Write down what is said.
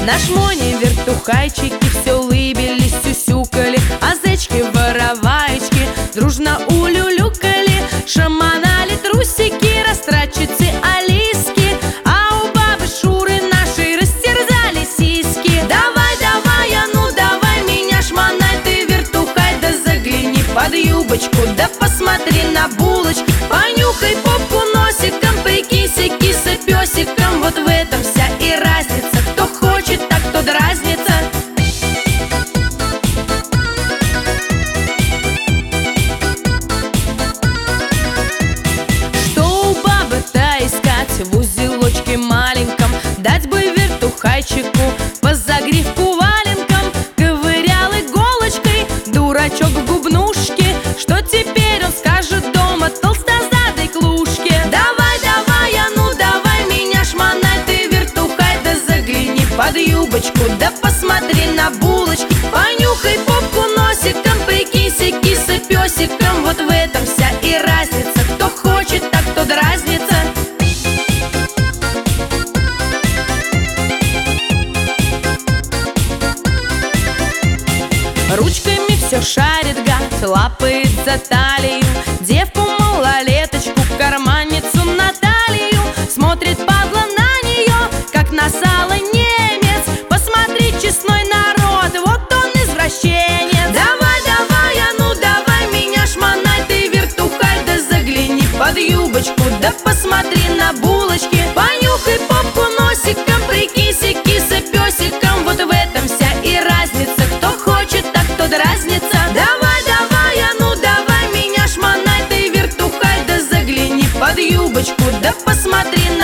Наш Моня вертухайчики все улыбились, сюсюкали, а зайчки-вороваечки дружно улюлюкали, шаманали трусики, растратчицы Алиски, а у бабы Шуры нашей растерзали сиськи. Давай, давай, а ну давай меня шмонай, ты вертухай, да загляни под юбочку, да посмотри на булочки, понюхай попку носиком, прикинься киса-песиком. Вот в этом вся и разница, кто хочет, так кто дразнится. Что у бабы-то искать в узелочке маленьком? Дать бы вертухайчику по загривку валенком. Ковырял иголочкой дурачок в губнушке, что теперь он скажет дома толстозадой клушке? Давай, давай, а ну давай меня шмонай, ты вертухай, да загляни под юбочку, да посмотри на булочки, понюхай попку носиком, прикинься киса-песиком. Вот в этом вся и разница, кто хочет, так кто дразнится. Ручками все шарит гад, лапает за талию девку малолеточку, карманницу Наталью. Смотрит падла на нее, как на сало немец. Посмотри, честной народ, вот он извращенец. Давай, давай, а ну давай меня шмонай, ты вертухай, да загляни под юбочку, да посмотри на булочки, понюхай попку носиком, прикинься киса-песиком. Вот в этом вся и разница, кто хочет, так кто дразнится. Давай, давай, а ну давай меня шмонай, ты вертухай, да загляни под юбочку, да посмотри